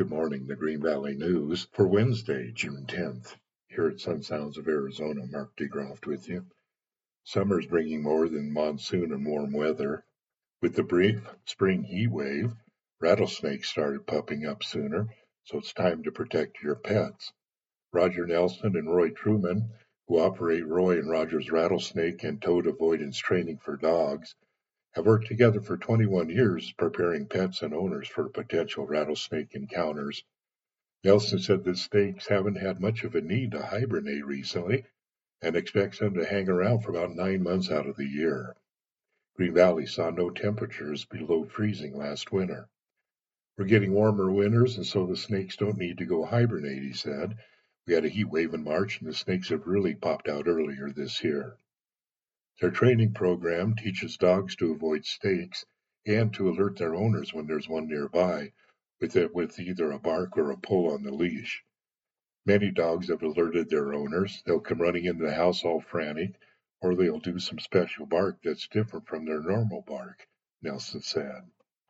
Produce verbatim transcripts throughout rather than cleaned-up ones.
Good morning, the Green Valley News for Wednesday, June tenth. Here at Sun Sounds of Arizona, Mark DeGroft with you. Summer's bringing more than monsoon and warm weather. With the brief spring heat wave, rattlesnakes started popping up sooner, so it's time to protect your pets. Roger Nelson and Roy Truman, who operate Roy and Roger's rattlesnake and toad avoidance training for dogs, have worked together for twenty-one years preparing pets and owners for potential rattlesnake encounters. Nelson said the snakes haven't had much of a need to hibernate recently and expects them to hang around for about nine months out of the year. Green Valley saw no temperatures below freezing last winter. We're getting warmer winters, and so the snakes don't need to go hibernate, he said. We had a heat wave in March, and the snakes have really popped out earlier this year. Their training program teaches dogs to avoid snakes and to alert their owners when there's one nearby, with, it, with either a bark or a pull on the leash. Many dogs have alerted their owners. They'll come running into the house all frantic, or they'll do some special bark that's different from their normal bark, Nelson said.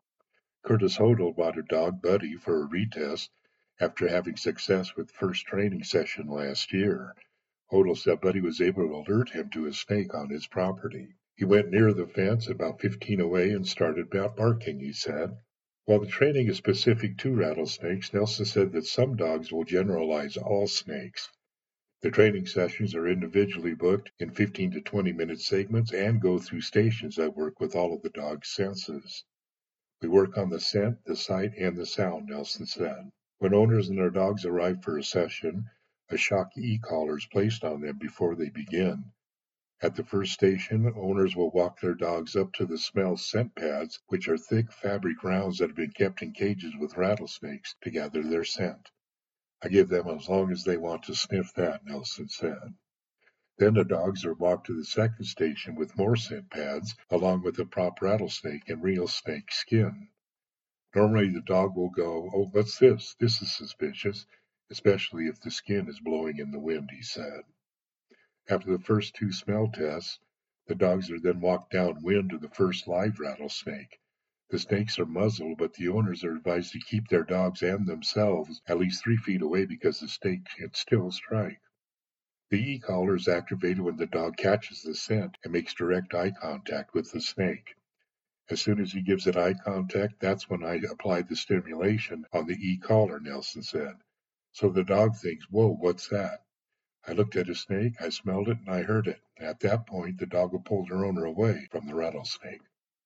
Curtis Hodel bought a dog, Buddy, for a retest after having success with first training session last year. Hodel said Buddy was able to alert him to a snake on his property. He went near the fence about fifteen away and started barking, he said. While the training is specific to rattlesnakes, Nelson said that some dogs will generalize all snakes. The training sessions are individually booked in fifteen to twenty minute segments and go through stations that work with all of the dog's senses. We work on the scent, the sight, and the sound, Nelson said. When owners and their dogs arrive for a session, a shock e-collar is placed on them before they begin. At the first station, owners will walk their dogs up to the smell scent pads, which are thick fabric rounds that have been kept in cages with rattlesnakes to gather their scent. I give them as long as they want to sniff that, Nelson said. Then the dogs are walked to the second station with more scent pads, along with a prop rattlesnake and real snake skin. Normally the dog will go, "Oh, what's this? This is suspicious," especially if the skin is blowing in the wind, he said. After the first two smell tests, the dogs are then walked downwind to the first live rattlesnake. The snakes are muzzled, but the owners are advised to keep their dogs and themselves at least three feet away because the snake can still strike. The e-collar is activated when the dog catches the scent and makes direct eye contact with the snake. As soon as he gives it eye contact, that's when I apply the stimulation on the e-collar, Nelson said. So the dog thinks, "Whoa, what's that?" I looked at a snake, I smelled it, and I heard it. At that point, the dog will pull their owner away from the rattlesnake.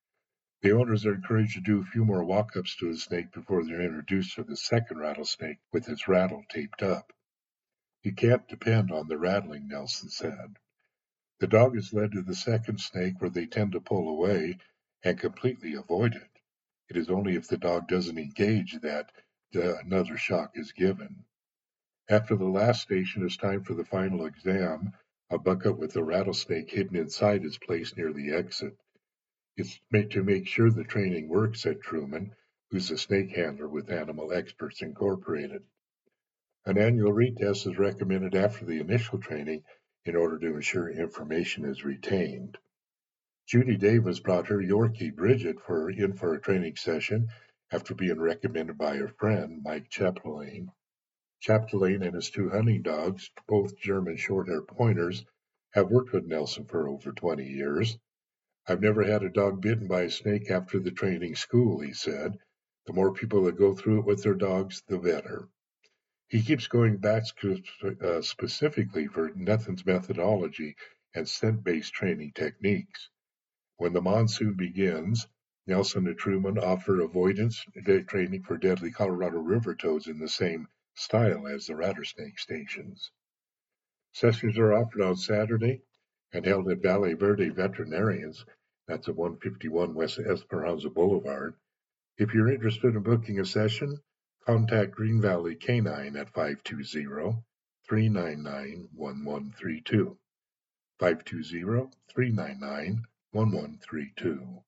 The owners are encouraged to do a few more walk-ups to the snake before they're introduced to the second rattlesnake with its rattle taped up. You can't depend on the rattling, Nelson said. The dog is led to the second snake where they tend to pull away and completely avoid it. It is only if the dog doesn't engage that the, another shock is given. After the last station, it's time for the final exam. A bucket with a rattlesnake hidden inside is placed near the exit. It's made to make sure the training works, said Truman, who's a snake handler with Animal Experts Incorporated. An annual retest is recommended after the initial training in order to ensure information is retained. Judy Davis brought her Yorkie, Bridget, for, in for a training session after being recommended by her friend, Mike Chapdelaine. Chapdelaine and his two hunting dogs, both German Shorthair Pointers, have worked with Nelson for over twenty years. I've never had a dog bitten by a snake after the training school, he said. The more people that go through it with their dogs, the better. He keeps going back uh, specifically for Nathan's methodology and scent-based training techniques. When the monsoon begins, Nelson and Truman offer avoidance training for deadly Colorado River toads in the same style as the rattlesnake stations. Sessions are offered on Saturday and held at Valle Verde Veterinarians. That's at one fifty-one West Esperanza Boulevard. If you're interested in booking a session, contact Green Valley Canine at five two zero, three nine nine, one one three two. five two zero, three nine nine, one one three two.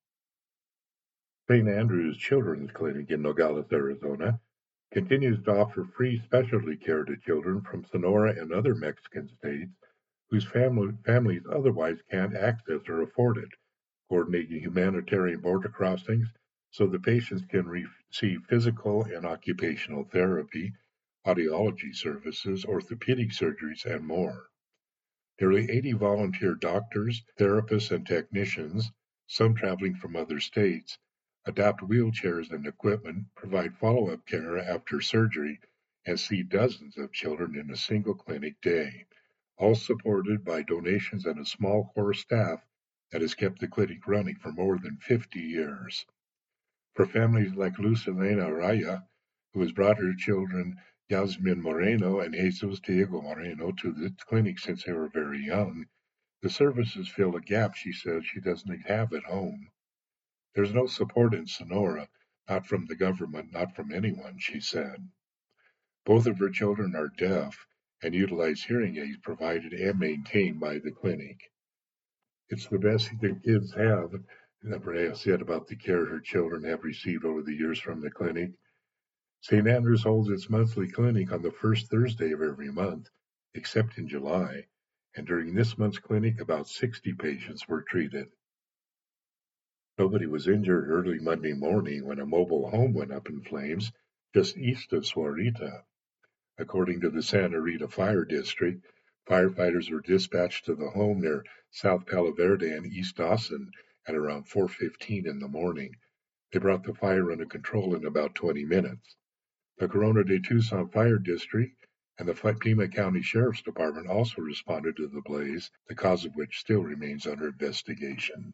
Saint Andrew's Children's Clinic in Nogales, Arizona, continues to offer free specialty care to children from Sonora and other Mexican states whose family, families otherwise can't access or afford it, coordinating humanitarian border crossings, so the patients can receive physical and occupational therapy, audiology services, orthopedic surgeries, and more. Nearly eighty volunteer doctors, therapists, and technicians, some traveling from other states, adapt wheelchairs and equipment, provide follow-up care after surgery, and see dozens of children in a single clinic day, all supported by donations and a small core staff that has kept the clinic running for more than fifty years. For families like Lucilena Araya, who has brought her children Yasmin Moreno and Jesus Diego Moreno to the clinic since they were very young, the services fill a gap she says she doesn't have at home. There's no support in Sonora, not from the government, not from anyone, she said. Both of her children are deaf and utilize hearing aids provided and maintained by the clinic. It's the best the kids have, Brea said about the care her children have received over the years from the clinic. Saint Andrews holds its monthly clinic on the first Thursday of every month, except in July, and during this month's clinic, about sixty patients were treated. Nobody was injured early Monday morning when a mobile home went up in flames just east of Suarita. According to the Santa Rita Fire District, firefighters were dispatched to the home near South Palo Verde and East Dawson at around four fifteen in the morning. They brought the fire under control in about twenty minutes. The Corona de Tucson Fire District and the Pima County Sheriff's Department also responded to the blaze, the cause of which still remains under investigation.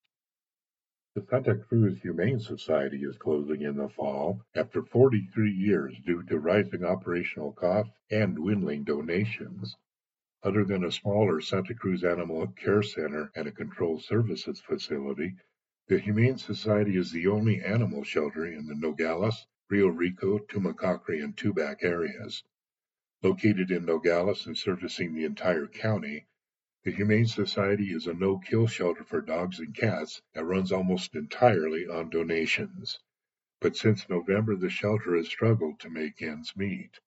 The Santa Cruz Humane Society is closing in the fall after forty-three years due to rising operational costs and dwindling donations. Other than a smaller Santa Cruz Animal Care Center and a controlled services facility, the Humane Society is the only animal shelter in the Nogales, Rio Rico, Tumacacre, and Tubac areas. Located in Nogales and servicing the entire county, the Humane Society is a no-kill shelter for dogs and cats that runs almost entirely on donations. But since November, the shelter has struggled to make ends meet.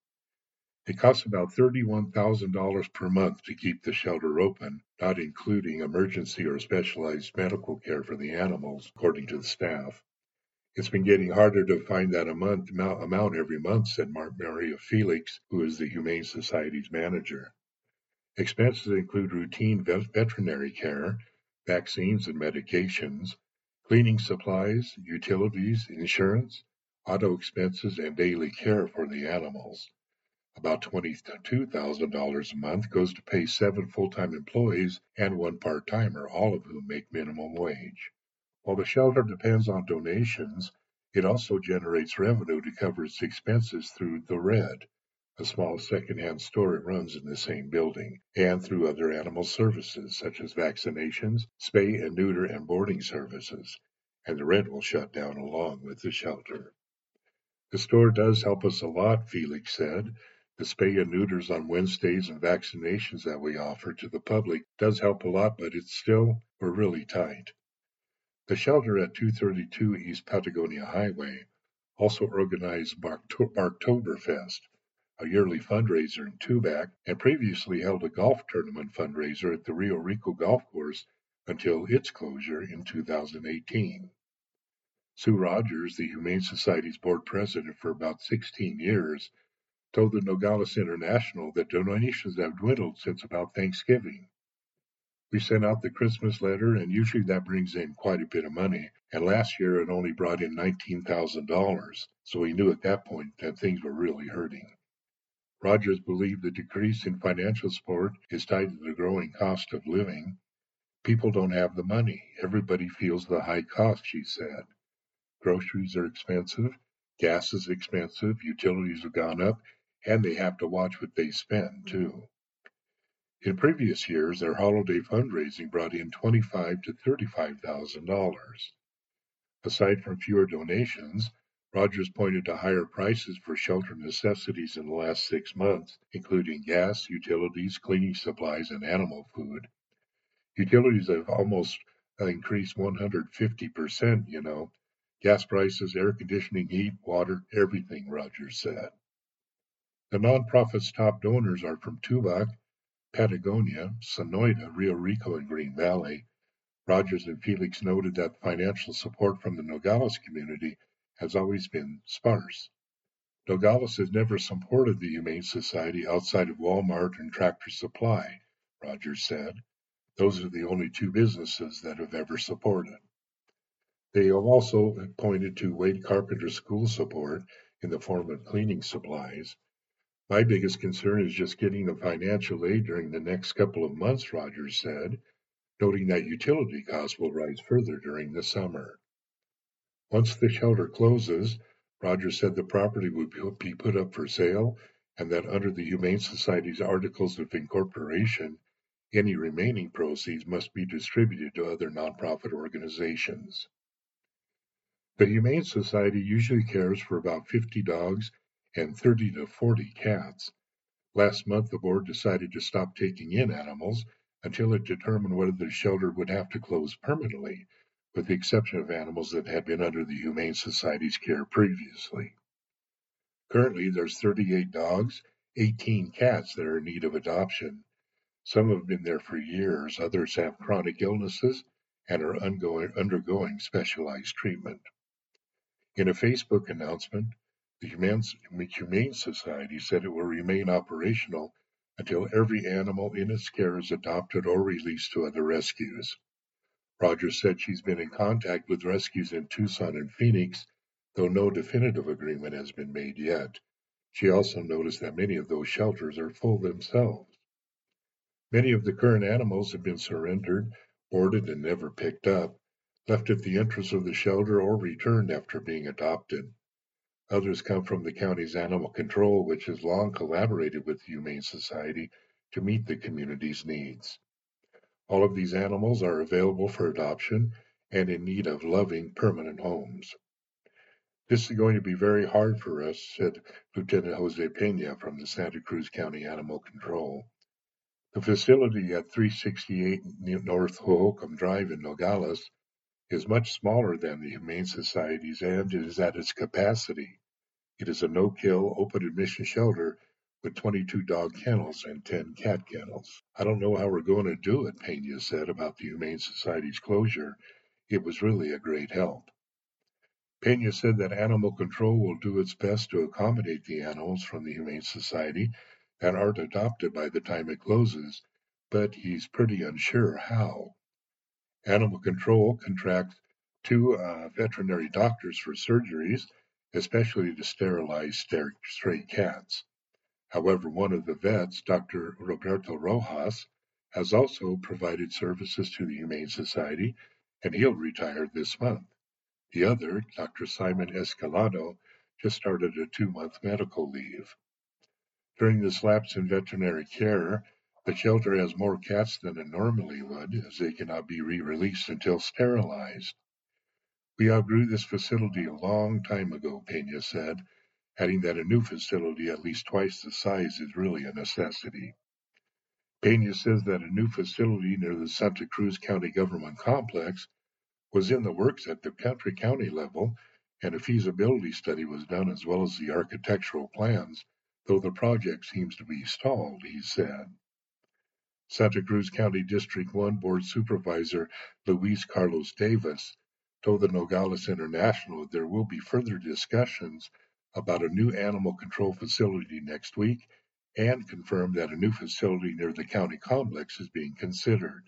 It costs about thirty-one thousand dollars per month to keep the shelter open, not including emergency or specialized medical care for the animals, according to the staff. It's been getting harder to find that amount, amount every month, said Maria Felix, who is the Humane Society's manager. Expenses include routine veterinary care, vaccines and medications, cleaning supplies, utilities, insurance, auto expenses, and daily care for the animals. About twenty-two thousand dollars a month goes to pay seven full-time employees and one part-timer, all of whom make minimum wage. While the shelter depends on donations, it also generates revenue to cover its expenses through The Red, a small secondhand store it runs in the same building, and through other animal services such as vaccinations, spay and neuter and boarding services, and The Red will shut down along with the shelter. The store does help us a lot, Felix said. The spay and neuters on Wednesdays and vaccinations that we offer to the public does help a lot, but it's still, we're really tight. The shelter at two thirty-two East Patagonia Highway also organized Barktoberfest, a yearly fundraiser in Tubac, and previously held a golf tournament fundraiser at the Rio Rico Golf Course until its closure in two thousand eighteen. Sue Rogers, the Humane Society's board president for about sixteen years, told the Nogales International that donations have dwindled since about Thanksgiving. We sent out the Christmas letter, and usually that brings in quite a bit of money, and last year it only brought in nineteen thousand dollars, so we knew at that point that things were really hurting. Rogers believed the decrease in financial support is tied to the growing cost of living. People don't have the money. Everybody feels the high cost, she said. Groceries are expensive, gas is expensive, utilities have gone up, and they have to watch what they spend, too. In previous years, their holiday fundraising brought in twenty-five to thirty-five thousand dollars. Aside from fewer donations, Rogers pointed to higher prices for shelter necessities in the last six months, including gas, utilities, cleaning supplies, and animal food. Utilities have almost increased one hundred fifty percent, you know. Gas prices, air conditioning, heat, water, everything, Rogers said. The nonprofit's top donors are from Tubac, Patagonia, Sonoita, Rio Rico, and Green Valley. Rogers and Felix noted that financial support from the Nogales community has always been sparse. Nogales has never supported the Humane Society outside of Walmart and Tractor Supply, Rogers said. Those are the only two businesses that have ever supported. They have also pointed to Wade Carpenter school support in the form of cleaning supplies. My biggest concern is just getting the financial aid during the next couple of months, Rogers said, noting that utility costs will rise further during the summer. Once the shelter closes, Rogers said the property would be put up for sale and that under the Humane Society's Articles of Incorporation, any remaining proceeds must be distributed to other nonprofit organizations. The Humane Society usually cares for about fifty dogs and thirty to forty cats. Last month, the board decided to stop taking in animals until it determined whether the shelter would have to close permanently, with the exception of animals that had been under the Humane Society's care previously. Currently, there's thirty-eight dogs, eighteen cats that are in need of adoption. Some have been there for years, others have chronic illnesses and are undergoing, undergoing specialized treatment. In a Facebook announcement, the Humane Society said it will remain operational until every animal in its care is adopted or released to other rescues. Rogers said she's been in contact with rescues in Tucson and Phoenix, though no definitive agreement has been made yet. She also noticed that many of those shelters are full themselves. Many of the current animals have been surrendered, boarded, and never picked up, left at the entrance of the shelter, or returned after being adopted. Others come from the county's animal control, which has long collaborated with the Humane Society to meet the community's needs. All of these animals are available for adoption and in need of loving, permanent homes. This is going to be very hard for us, said Lieutenant Jose Pena from the Santa Cruz County Animal Control. The facility at three sixty-eight North Hohokam Drive in Nogales is much smaller than the Humane Society's and is at its capacity. It is a no-kill, open-admission shelter with twenty-two dog kennels and ten cat kennels. I don't know how we're going to do it, Pena said about the Humane Society's closure. It was really a great help. Pena said that Animal Control will do its best to accommodate the animals from the Humane Society that aren't adopted by the time it closes, but he's pretty unsure how. Animal Control contracts two uh, veterinary doctors for surgeries, especially to sterilize stray cats. However, one of the vets, Doctor Roberto Rojas, has also provided services to the Humane Society, and he'll retire this month. The other, Doctor Simon Escalado, just started a two-month medical leave. During this lapse in veterinary care, the shelter has more cats than it normally would, as they cannot be re-released until sterilized. We outgrew this facility a long time ago, Pena said, adding that a new facility at least twice the size is really a necessity. Pena says that a new facility near the Santa Cruz County Government Complex was in the works at the country county level, and a feasibility study was done as well as the architectural plans, though the project seems to be stalled, he said. Santa Cruz County District one Board Supervisor Luis Carlos Davis told the Nogales International that there will be further discussions about a new animal control facility next week and confirmed that a new facility near the county complex is being considered.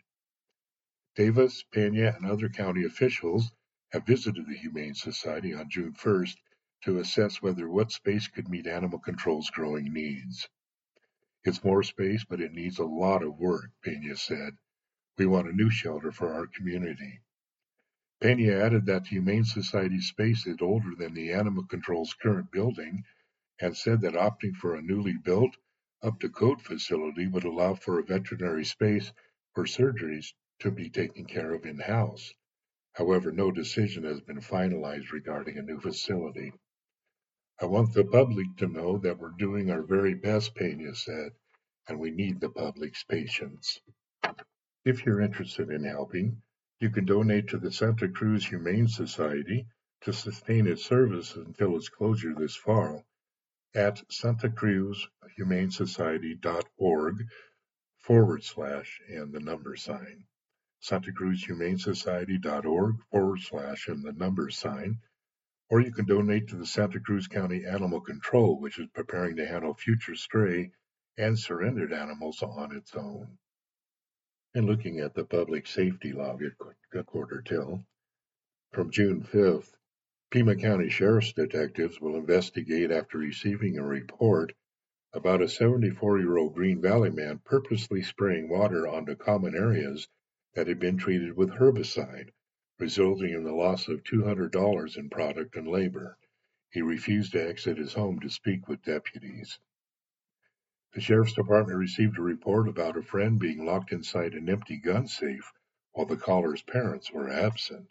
Davis, Pena, and other county officials have visited the Humane Society on June first to assess whether what space could meet Animal Control's growing needs. It's more space, but it needs a lot of work, Pena said. We want a new shelter for our community. Pena added that the Humane Society's space is older than the Animal Control's current building and said that opting for a newly built, up-to-code facility would allow for a veterinary space for surgeries to be taken care of in-house. However, no decision has been finalized regarding a new facility. I want the public to know that we're doing our very best, Pena said, and we need the public's patience. If you're interested in helping, you can donate to the Santa Cruz Humane Society to sustain its service until its closure this fall at santacruzhumanesociety.org forward slash and the number sign. Santa Cruz Humane Society dot org forward slash and the number sign, or you can donate to the Santa Cruz County Animal Control, which is preparing to handle future stray and surrendered animals on its own. And looking at the public safety log at Quarter Till, from June fifth, Pima County Sheriff's detectives will investigate after receiving a report about a seventy-four-year-old Green Valley man purposely spraying water onto common areas that had been treated with herbicide, resulting in the loss of two hundred dollars in product and labor. He refused to exit his home to speak with deputies. The Sheriff's Department received a report about a friend being locked inside an empty gun safe while the caller's parents were absent.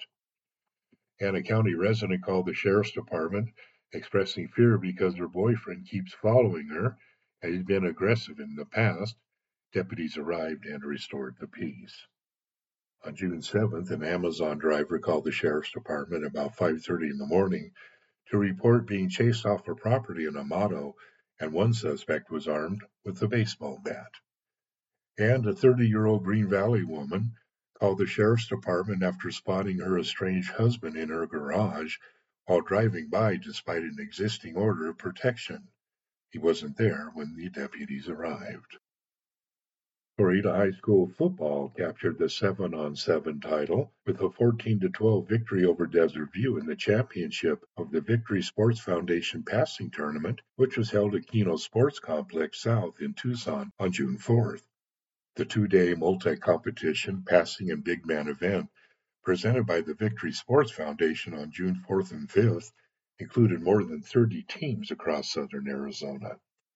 And a county resident called the Sheriff's Department expressing fear because her boyfriend keeps following her and he's been aggressive in the past. Deputies arrived and restored the peace. On June seventh, an Amazon driver called the Sheriff's Department about five thirty in the morning to report being chased off a property in Amato, and one suspect was armed with a baseball bat. And a thirty-year-old Green Valley woman called the Sheriff's Department after spotting her estranged husband in her garage while driving by despite an existing order of protection. He wasn't there when the deputies arrived. Sahuarita High School football captured the seven on seven title with a fourteen to twelve victory over Desert View in the championship of the Victory Sports Foundation passing tournament, which was held at Keno Sports Complex South in Tucson on June fourth. The two-day multi-competition passing and big man event presented by the Victory Sports Foundation on June fourth and fifth included more than thirty teams across southern Arizona.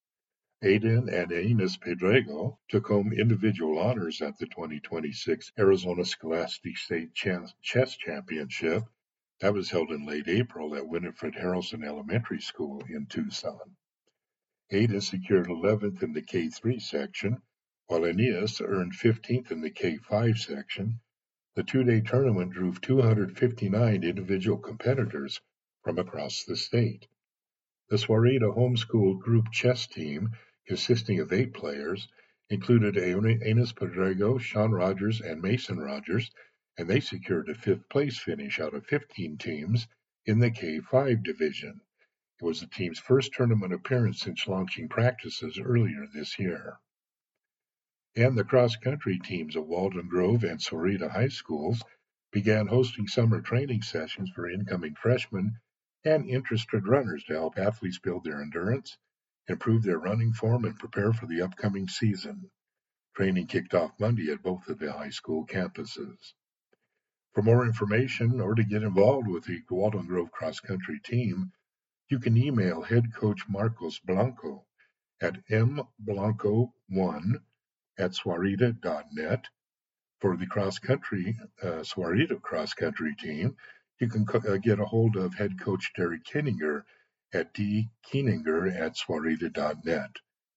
Aiden and Ines Pedrego took home individual honors at the twenty twenty-six Arizona Scholastic State Chess Championship that was held in late April at Winifred Harrelson Elementary School in Tucson. Aiden secured eleventh in the K three section, while Aeneas earned fifteenth in the K five section. The two-day tournament drew two hundred fifty-nine individual competitors from across the state. The Sahuarita homeschooled group chess team, consisting of eight players, included Ines Pedrego, Sean Rogers, and Mason Rogers, and they secured a fifth-place finish out of fifteen teams in the K five division. It was the team's first tournament appearance since launching practices earlier this year. And the cross-country teams of Walden Grove and Sahuarita High Schools began hosting summer training sessions for incoming freshmen and interested runners to help athletes build their endurance, improve their running form, and prepare for the upcoming season. Training kicked off Monday at both of the high school campuses. For more information or to get involved with the Walden Grove cross-country team, you can email head coach Marcos Blanco at m blanco one at sahuarita dot net. For the cross-country, uh, Sahuarita cross-country team, you can co- uh, get a hold of head coach Derek Kininger at d keenenger at sahuarita dot net.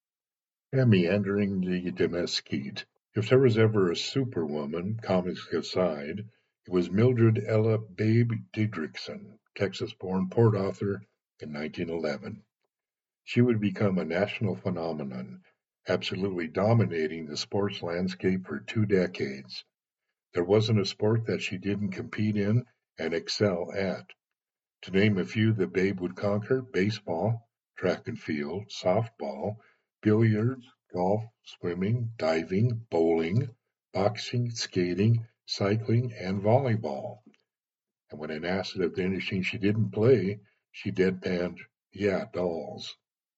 And meandering the Mesquite. If there was ever a superwoman, comics aside, it was Mildred Ella Babe Didrikson, Texas-born port author in nineteen eleven. She would become a national phenomenon, absolutely dominating the sports landscape for two decades. There wasn't a sport that she didn't compete in and excel at. To name a few that Babe would conquer: baseball, track and field, softball, billiards, golf, swimming, diving, bowling, boxing, skating, cycling, and volleyball. And when asked if anything she didn't play, she deadpanned, "Yeah, dolls."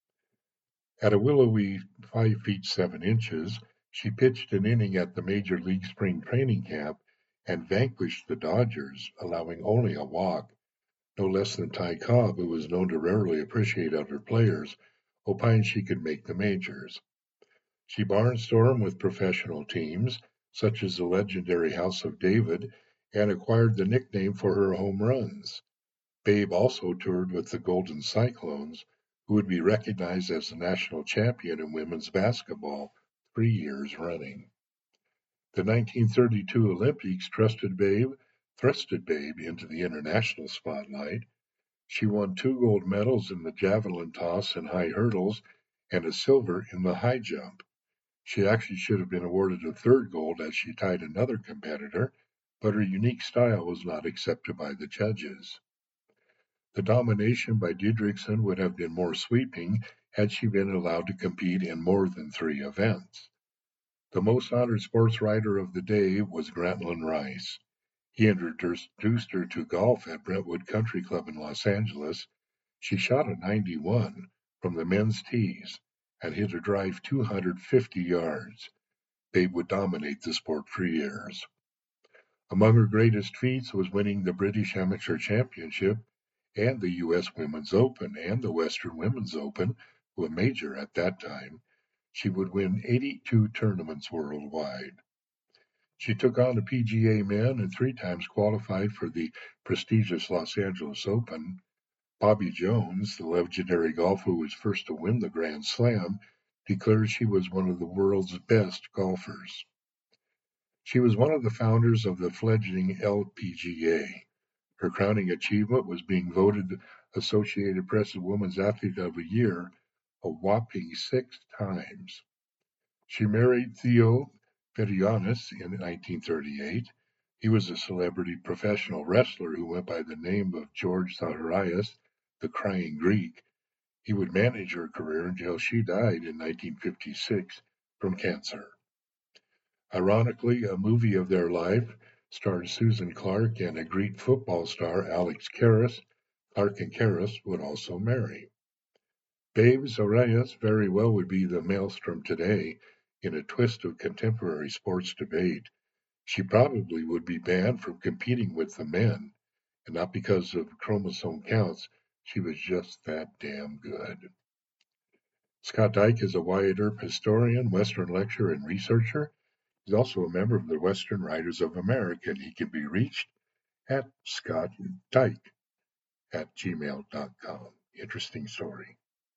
At a willowy five feet seven inches, she pitched an inning at the Major League Spring Training Camp and vanquished the Dodgers, allowing only a walk. No less than Ty Cobb, who was known to rarely appreciate other players, opined she could make the majors. She barnstormed with professional teams, such as the legendary House of David, and acquired the nickname for her home runs. Babe also toured with the Golden Cyclones, who would be recognized as the national champion in women's basketball three years running. The nineteen thirty-two Olympics trusted Babe, thrusted Babe into the international spotlight. She won two gold medals in the javelin toss and high hurdles, and a silver in the high jump. She actually should have been awarded a third gold as she tied another competitor, but her unique style was not accepted by the judges. The domination by Didrikson would have been more sweeping had she been allowed to compete in more than three events. The most honored sports writer of the day was Grantland Rice. He introduced her to golf at Brentwood Country Club in Los Angeles. She shot a ninety-one from the men's tees and hit a drive two hundred fifty yards. Babe would dominate the sport for years. Among her greatest feats was winning the British Amateur Championship and the U S Women's Open and the Western Women's Open, a major at that time. She would win eighty-two tournaments worldwide. She took on the P G A men and three times qualified for the prestigious Los Angeles Open. Bobby Jones, the legendary golfer who was first to win the Grand Slam, declared she was one of the world's best golfers. She was one of the founders of the fledgling L P G A. Her crowning achievement was being voted Associated Press Women's Athlete of the Year a whopping six times. She married Theo Fedionis in nineteen thirty-eight. He was a celebrity professional wrestler who went by the name of George Zacharias, the Crying Greek. He would manage her career until she died in nineteen fifty-six from cancer. Ironically, a movie of their life starred Susan Clark and a Greek football star, Alex Karras. Clark and Karras would also marry. Babe Zacharias very well would be the maelstrom today in a twist of contemporary sports debate. She probably would be banned from competing with the men, and not because of chromosome counts. She was just that damn good. Scott Dyke is a Wyatt Earp historian, Western lecturer, and researcher. He's also a member of the Western Writers of America, and he can be reached at scottdyke at gmail dot com. Interesting story.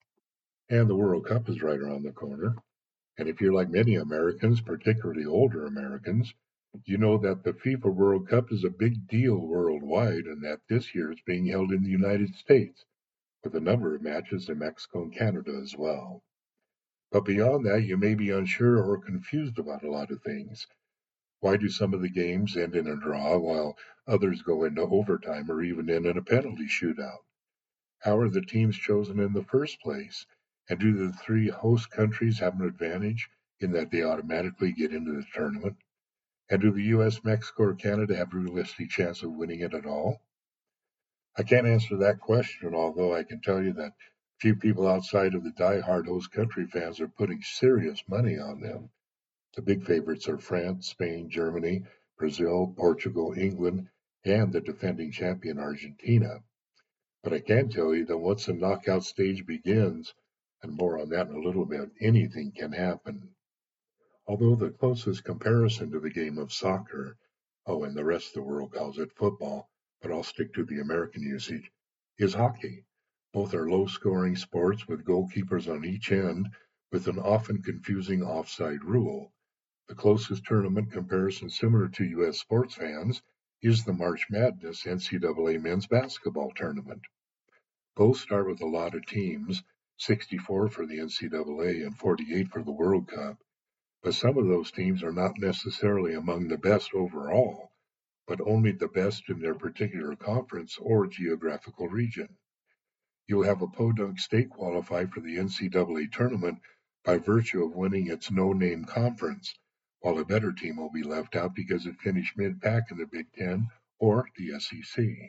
And the World Cup is right around the corner. And if you're like many Americans, particularly older Americans, you know that the FIFA World Cup is a big deal worldwide and that this year it's being held in the United States, with a number of matches in Mexico and Canada as well. But beyond that, you may be unsure or confused about a lot of things. Why do some of the games end in a draw while others go into overtime or even in a penalty shootout? How are the teams chosen in the first place? And do the three host countries have an advantage in that they automatically get into the tournament? And do the U S, Mexico, or Canada have a realistic chance of winning it at all? I can't answer that question, although I can tell you that few people outside of the die-hard host country fans are putting serious money on them. The big favorites are France, Spain, Germany, Brazil, Portugal, England, and the defending champion Argentina. But I can tell you that once the knockout stage begins, and more on that in a little bit, anything can happen. Although the closest comparison to the game of soccer, oh, and the rest of the world calls it football, but I'll stick to the American usage, is hockey. Both are low-scoring sports with goalkeepers on each end, with an often confusing offside rule. The closest tournament comparison similar to U S sports fans is the March Madness N C double A men's basketball tournament. Both start with a lot of teams, sixty-four for the N C double A and forty-eight for the World Cup, but some of those teams are not necessarily among the best overall, but only the best in their particular conference or geographical region. You'll have a Podunk State qualify for the N C double A tournament by virtue of winning its no-name conference, while a better team will be left out because it finished mid-pack in the Big Ten or the S E C.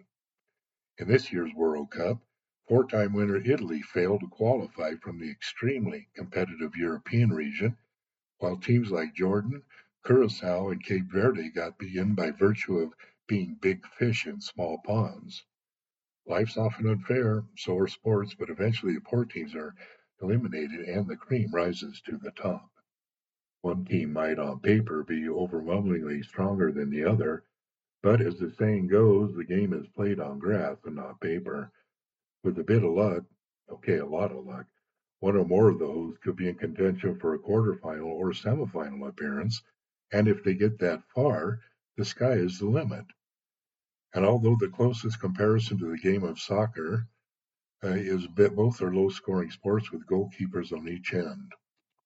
In this year's World Cup, four-time winner Italy failed to qualify from the extremely competitive European region, while teams like Jordan, Curacao, and Cape Verde got in by virtue of being big fish in small ponds. Life's often unfair, so are sports, but eventually the poor teams are eliminated and the cream rises to the top. One team might on paper be overwhelmingly stronger than the other, but as the saying goes, the game is played on grass and not paper. With a bit of luck, okay, a lot of luck, one or more of those could be in contention for a quarterfinal or semifinal appearance, and if they get that far, the sky is the limit. And although the closest comparison to the game of soccer uh, is both are low-scoring sports with goalkeepers on each end.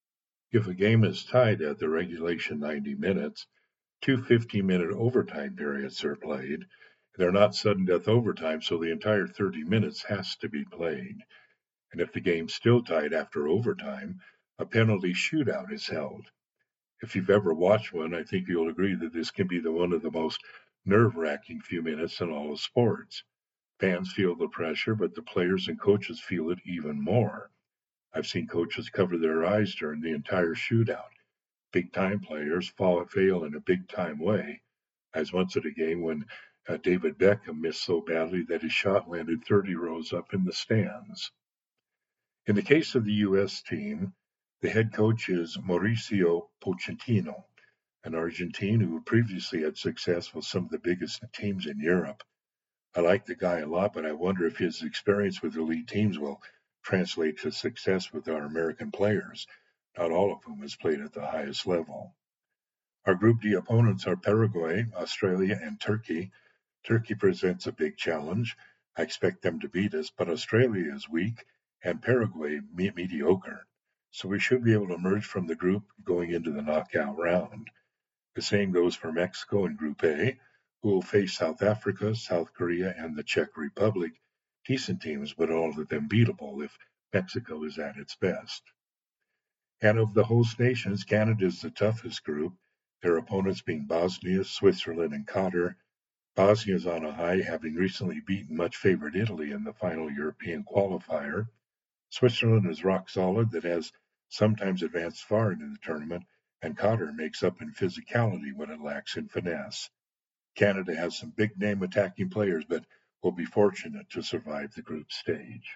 If a game is tied at the regulation ninety minutes, two fifteen-minute overtime periods are played. They're not sudden death overtime, so the entire thirty minutes has to be played. And if the game's still tied after overtime, a penalty shootout is held. If you've ever watched one, I think you'll agree that this can be the one of the most nerve-wracking few minutes in all of sports. Fans feel the pressure, but the players and coaches feel it even more. I've seen coaches cover their eyes during the entire shootout. Big-time players fall, fail in a big-time way. I was once at a game when uh, David Beckham missed so badly that his shot landed thirty rows up in the stands. In the case of the U S team, the head coach is Mauricio Pochettino, an Argentine who previously had success with some of the biggest teams in Europe. I like the guy a lot, but I wonder if his experience with elite teams will translate to success with our American players, not all of whom has played at the highest level. Our Group D opponents are Paraguay, Australia, and Turkey. Turkey presents a big challenge. I expect them to beat us, but Australia is weak and Paraguay me- mediocre. So we should be able to emerge from the group going into the knockout round. The same goes for Mexico in Group A, who will face South Africa, South Korea, and the Czech Republic. Decent teams, but all of them beatable if Mexico is at its best. And of the host nations, Canada is the toughest group, their opponents being Bosnia, Switzerland, and Qatar. Bosnia is on a high, having recently beaten much favored Italy in the final European qualifier. Switzerland is rock solid that has sometimes advanced far into the tournament, and Qatar makes up in physicality what it lacks in finesse. Canada has some big-name attacking players, but will be fortunate to survive the group stage.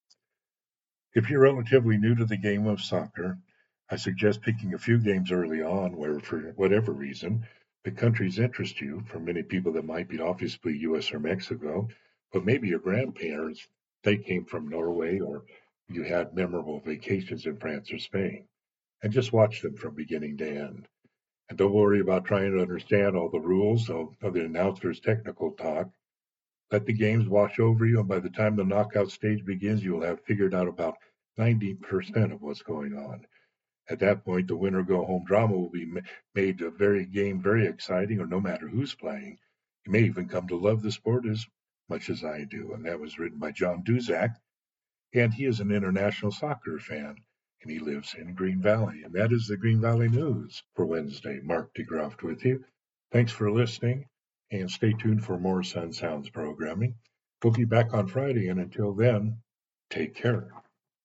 If you're relatively new to the game of soccer, I suggest picking a few games early on where, for whatever reason, the countries interest you. For many people, that might be obviously U S or Mexico, but maybe your grandparents, they came from Norway, or you had memorable vacations in France or Spain, and just watch them from beginning to end. And don't worry about trying to understand all the rules of, of the announcer's technical talk. Let the games wash over you, and by the time the knockout stage begins, you will have figured out about ninety percent of what's going on. At that point, the winner go home drama will be made a very game very exciting, or no matter who's playing. You may even come to love the sport as much as I do. And that was written by John Duzak, and he is an international soccer fan, and he lives in Green Valley. And that is the Green Valley News for Wednesday. Mark DeGroft with you. Thanks for listening, and stay tuned for more Sun Sounds programming. We'll be back on Friday, and until then, take care.